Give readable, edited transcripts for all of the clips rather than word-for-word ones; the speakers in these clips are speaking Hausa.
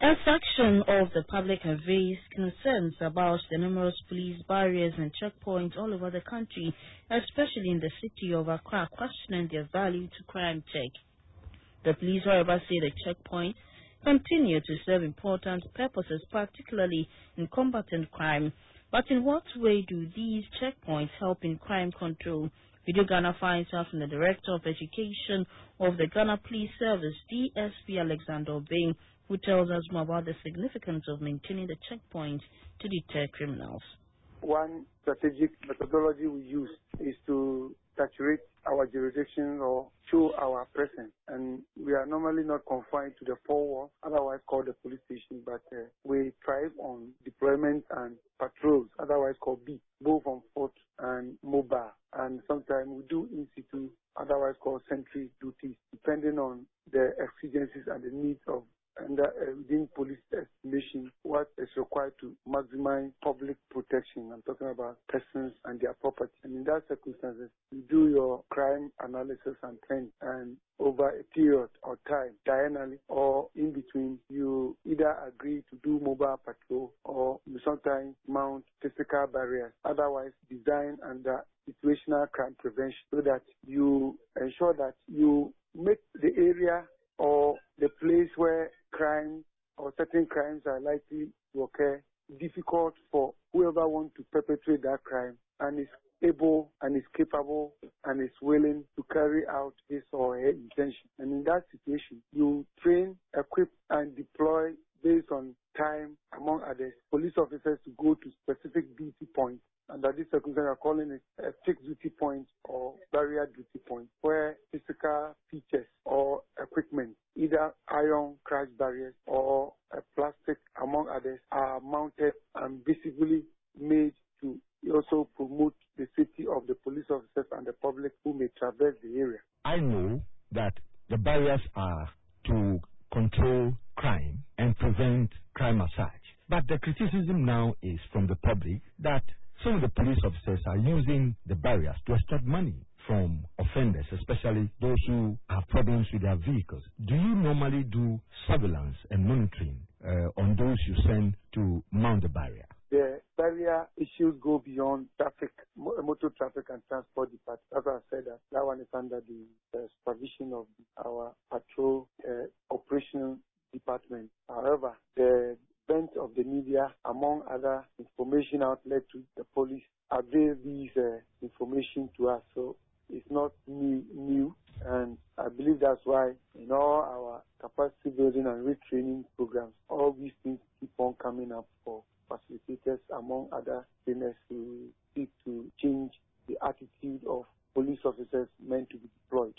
A section of the public have raised concerns about the numerous police barriers and checkpoints all over the country, especially in the city of Accra, questioning their value to crime check. The police, however, say the checkpoints continue to serve important purposes, particularly in combating crime. But in what way do these checkpoints help in crime control? Radio Ghana finds out from the Director of Education of the Ghana Police Service, DSP Alexander Obeng, who tells us more about the significance of maintaining the checkpoints to deter criminals. One strategic methodology we use is to saturate our jurisdiction or show our presence. And we are normally not confined to the four walls, otherwise called the police station, but we thrive on deployment and patrols, otherwise called B, both on foot and mobile. And sometimes we do in situ, otherwise called sentry duties, depending on the exigencies and the needs of within police estimation, what is required to maximize public protection. I'm talking about persons and their property. And in that circumstances, you do your crime analysis and trend, and over a period of time, diagonally or in between, you either agree to do mobile patrol or you sometimes mount physical barriers, otherwise designed under situational crime prevention, so that you ensure that you make the area or the place where crime or certain crimes are likely to occur difficult for whoever wants to perpetrate that crime and is able and is capable and is willing to carry out his or her intention. And in that situation, you train, equip, and deploy based on time, among others, police officers to go to specific duty points. Under this circumstance, we are calling it a fixed duty point or barrier duty point, where physical features or equipment, either iron crash barriers or a plastic, among others, are mounted and visibly made to also promote the safety of the police officers and the public who may traverse the area. I know that the barriers are to control crime and prevent crime as such. But the criticism now is from the public that some of the police officers are using the barriers to extract money from offenders, especially those who have problems with their vehicles. Do you normally do surveillance and monitoring on those you send to mount the barrier? The barrier issues go beyond traffic, motor traffic and transport department. As I said, that one is under the supervision of our patrol operational department. However, the bent of the media, among other information outlets to the police, avail these information to us. So it's not new, and I believe that's why in all our capacity building and retraining programs, all these things keep on coming up for facilitators, among other trainers, who seek to change the attitude of police officers meant to be deployed.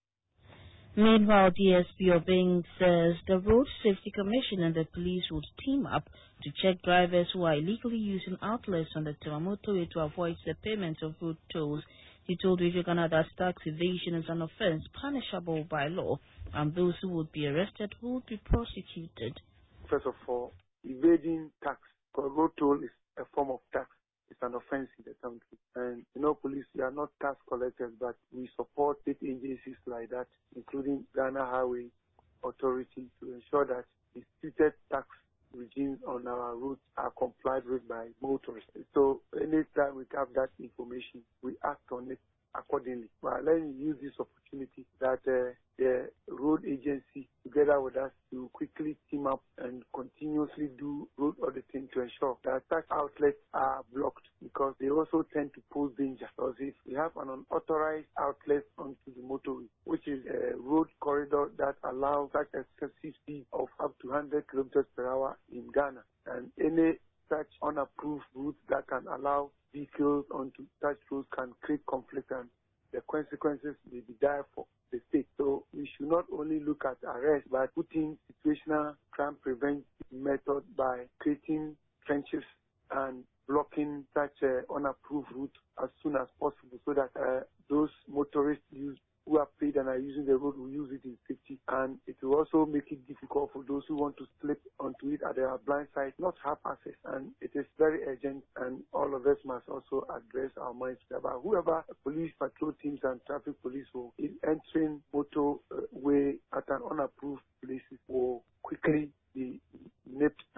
Meanwhile, DSP Obeng says the Road Safety Commission and the police would team up to check drivers who are illegally using outlets on the Tema Motorway to avoid the payment of road tolls. He told Radio Ghana that tax evasion is an offence punishable by law, and those who would be arrested would be prosecuted. First of all, evading tax, because road toll is a form of tax. It's an offense in the country. And, police, we are not tax collectors, but we support state agencies like that, including Ghana Highway Authority, to ensure that the instituted tax regimes on our roads are complied with by motorists. So anytime we have that information, we act on it accordingly. But let me use this opportunity that the road agency, together with us, to quickly team up and continuously do road auditing to ensure that tax outlets are blocked, because they also tend to pose danger. Because if we have an unauthorized outlet onto the motorway, which is a road corridor that allows such excessive speed of up to 100 kilometers per hour in Ghana, and any such unapproved routes that can allow vehicles onto such roads can create conflict, and the consequences may be dire for the state. So we should not only look at arrest, but putting situational crime prevention method by creating trenches and blocking such unapproved route as soon as possible, so that those motorists who are paid and are using the road will use it in safety. And it will also make it difficult for those who want to slip onto it at their blind side not have access. And it is very urgent, and all of us must also address our minds about whoever police patrol teams and traffic police will is entering motorway at an unapproved places will quickly be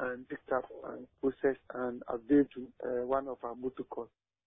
and picked up and processed and updated to one of our motor calls.